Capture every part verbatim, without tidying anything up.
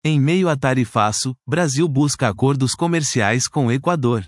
Em meio a tarifaço, Brasil busca acordos comerciais com o Equador.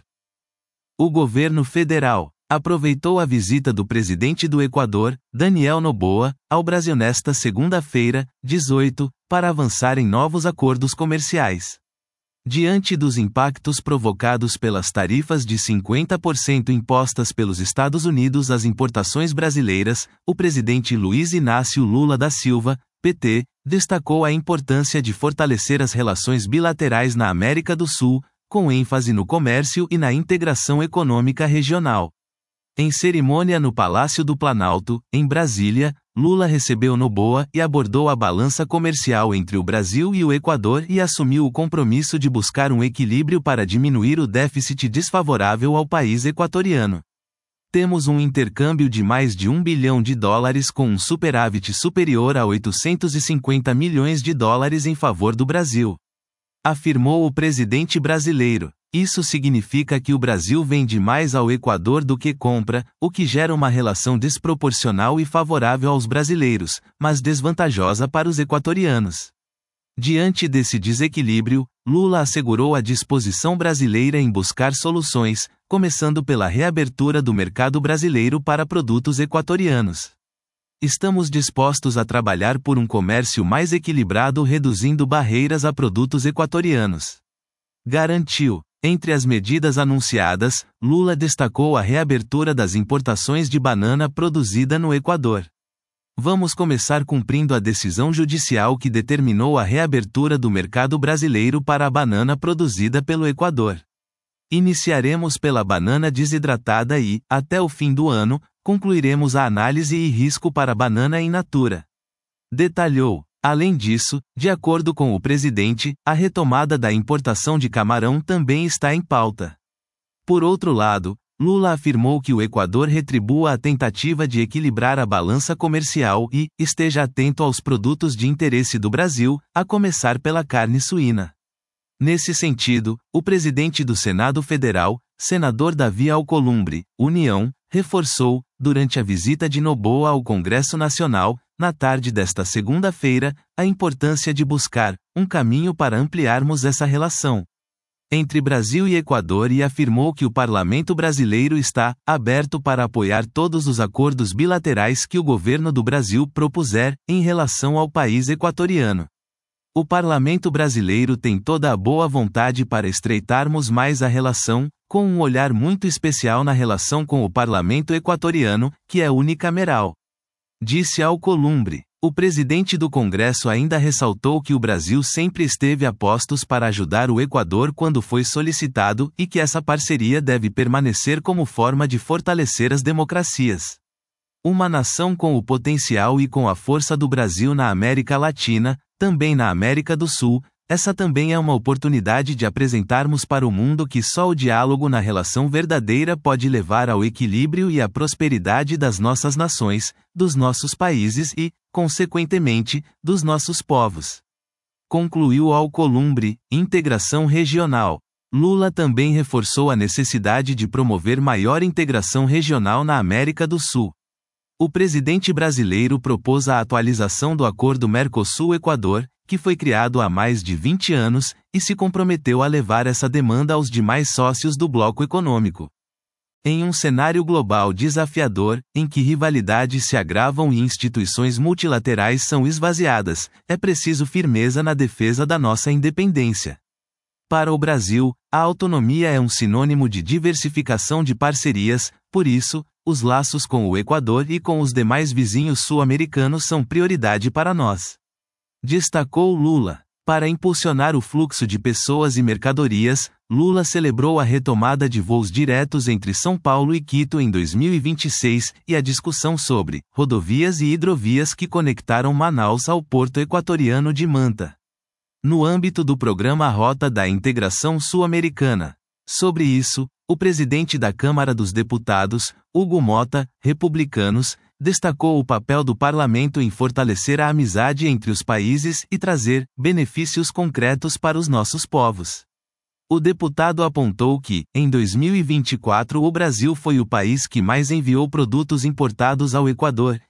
O governo federal aproveitou a visita do presidente do Equador, Daniel Noboa, ao Brasil nesta segunda-feira, dezoito, para avançar em novos acordos comerciais. Diante dos impactos provocados pelas tarifas de cinquenta por cento impostas pelos Estados Unidos às importações brasileiras, o presidente Luiz Inácio Lula da Silva, P T, destacou a importância de fortalecer as relações bilaterais na América do Sul, com ênfase no comércio e na integração econômica regional. Em cerimônia no Palácio do Planalto, em Brasília, Lula recebeu Noboa e abordou a balança comercial entre o Brasil e o Equador e assumiu o compromisso de buscar um equilíbrio para diminuir o déficit desfavorável ao país equatoriano. Temos um intercâmbio de mais de um bilhão de dólares com um superávit superior a oitocentos e cinquenta milhões de dólares em favor do Brasil, afirmou o presidente brasileiro. Isso significa que o Brasil vende mais ao Equador do que compra, o que gera uma relação desproporcional e favorável aos brasileiros, mas desvantajosa para os equatorianos. Diante desse desequilíbrio, Lula assegurou a disposição brasileira em buscar soluções, começando pela reabertura do mercado brasileiro para produtos equatorianos. Estamos dispostos a trabalhar por um comércio mais equilibrado, reduzindo barreiras a produtos equatorianos, garantiu. Entre as medidas anunciadas, Lula destacou a reabertura das importações de banana produzida no Equador. Vamos começar cumprindo a decisão judicial que determinou a reabertura do mercado brasileiro para a banana produzida pelo Equador. Iniciaremos pela banana desidratada e, até o fim do ano, concluiremos a análise e risco para a banana in natura, detalhou. Além disso, de acordo com o presidente, a retomada da importação de camarão também está em pauta. Por outro lado, Lula afirmou que o Equador retribua a tentativa de equilibrar a balança comercial e esteja atento aos produtos de interesse do Brasil, a começar pela carne suína. Nesse sentido, o presidente do Senado Federal, senador Davi Alcolumbre, União, reforçou, durante a visita de Noboa ao Congresso Nacional, na tarde desta segunda-feira, a importância de buscar um caminho para ampliarmos essa relação entre Brasil e Equador e afirmou que o parlamento brasileiro está aberto para apoiar todos os acordos bilaterais que o governo do Brasil propuser em relação ao país equatoriano. O parlamento brasileiro tem toda a boa vontade para estreitarmos mais a relação, com um olhar muito especial na relação com o parlamento equatoriano, que é unicameral, disse Alcolumbre. O presidente do Congresso ainda ressaltou que o Brasil sempre esteve a postos para ajudar o Equador quando foi solicitado e que essa parceria deve permanecer como forma de fortalecer as democracias. Uma nação com o potencial e com a força do Brasil na América Latina, também na América do Sul, essa também é uma oportunidade de apresentarmos para o mundo que só o diálogo na relação verdadeira pode levar ao equilíbrio e à prosperidade das nossas nações, dos nossos países e, consequentemente, dos nossos povos. Concluiu Alcolumbre. Integração regional. Lula também reforçou a necessidade de promover maior integração regional na América do Sul. O presidente brasileiro propôs a atualização do Acordo Mercosul-Equador, que foi criado há mais de vinte anos, e se comprometeu a levar essa demanda aos demais sócios do bloco econômico. Em um cenário global desafiador, em que rivalidades se agravam e instituições multilaterais são esvaziadas, é preciso firmeza na defesa da nossa independência. Para o Brasil, a autonomia é um sinônimo de diversificação de parcerias, por isso, os laços com o Equador e com os demais vizinhos sul-americanos são prioridade para nós, destacou Lula. Para impulsionar o fluxo de pessoas e mercadorias, Lula celebrou a retomada de voos diretos entre São Paulo e Quito em dois mil e vinte e seis e a discussão sobre rodovias e hidrovias que conectaram Manaus ao porto equatoriano de Manta, no âmbito do programa Rota da Integração Sul-Americana. Sobre isso, o presidente da Câmara dos Deputados, Hugo Mota, republicanos, destacou o papel do parlamento em fortalecer a amizade entre os países e trazer benefícios concretos para os nossos povos. O deputado apontou que, em dois mil e vinte e quatro, o Brasil foi o país que mais enviou produtos importados ao Equador,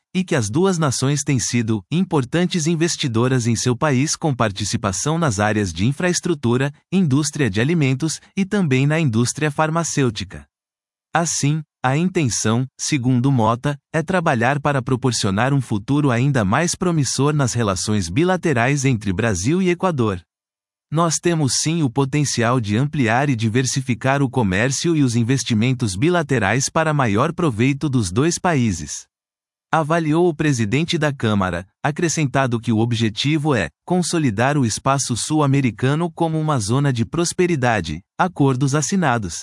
e que as duas nações têm sido importantes investidoras em seu país com participação nas áreas de infraestrutura, indústria de alimentos e também na indústria farmacêutica. Assim, a intenção, segundo Mota, é trabalhar para proporcionar um futuro ainda mais promissor nas relações bilaterais entre Brasil e Equador. Nós temos sim o potencial de ampliar e diversificar o comércio e os investimentos bilaterais para maior proveito dos dois países. Avaliou o presidente da Câmara, acrescentado que o objetivo é consolidar o espaço sul-americano como uma zona de prosperidade. Acordos assinados.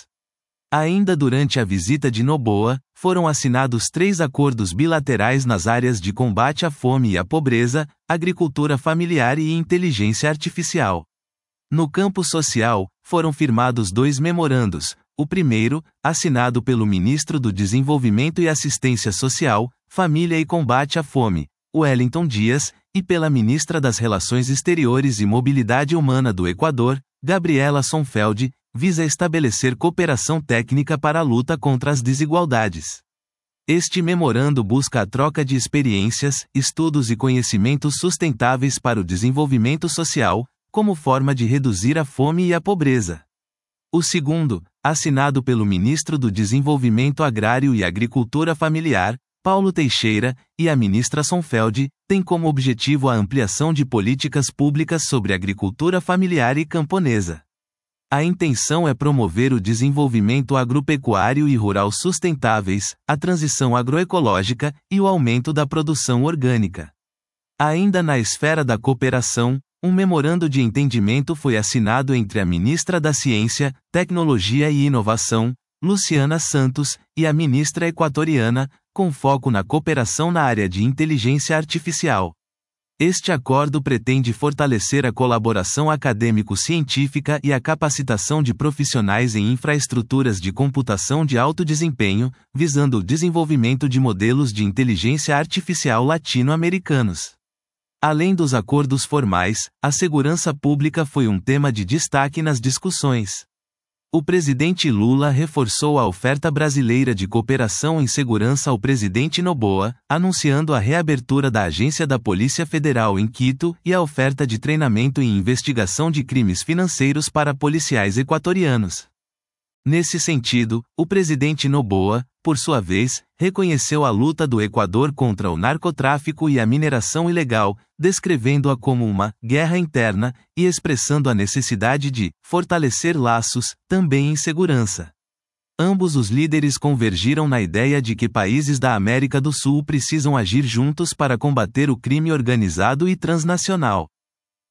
Ainda durante a visita de Noboa, foram assinados três acordos bilaterais nas áreas de combate à fome e à pobreza, agricultura familiar e inteligência artificial. No campo social, foram firmados dois memorandos. O primeiro, assinado pelo ministro do Desenvolvimento e Assistência Social, Família e Combate à Fome, Wellington Dias, e pela ministra das Relações Exteriores e Mobilidade Humana do Equador, Gabriela Sonfeld, visa estabelecer cooperação técnica para a luta contra as desigualdades. Este memorando busca a troca de experiências, estudos e conhecimentos sustentáveis para o desenvolvimento social, como forma de reduzir a fome e a pobreza. O segundo, assinado pelo ministro do Desenvolvimento Agrário e Agricultura Familiar, Paulo Teixeira, e a ministra Sonfeld, tem como objetivo a ampliação de políticas públicas sobre agricultura familiar e camponesa. A intenção é promover o desenvolvimento agropecuário e rural sustentáveis, a transição agroecológica e o aumento da produção orgânica. Ainda na esfera da cooperação, um memorando de entendimento foi assinado entre a ministra da Ciência, Tecnologia e Inovação, Luciana Santos, e a ministra equatoriana, com foco na cooperação na área de inteligência artificial. Este acordo pretende fortalecer a colaboração acadêmico-científica e a capacitação de profissionais em infraestruturas de computação de alto desempenho, visando o desenvolvimento de modelos de inteligência artificial latino-americanos. Além dos acordos formais, a segurança pública foi um tema de destaque nas discussões. O presidente Lula reforçou a oferta brasileira de cooperação em segurança ao presidente Noboa, anunciando a reabertura da Agência da Polícia Federal em Quito e a oferta de treinamento em investigação de crimes financeiros para policiais equatorianos. Nesse sentido, o presidente Noboa, por sua vez, reconheceu a luta do Equador contra o narcotráfico e a mineração ilegal, descrevendo-a como uma guerra interna e expressando a necessidade de fortalecer laços, também em segurança. Ambos os líderes convergiram na ideia de que países da América do Sul precisam agir juntos para combater o crime organizado e transnacional.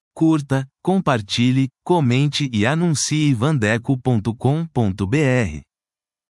Curta, compartilhe, comente e anuncie vandeco ponto com ponto br.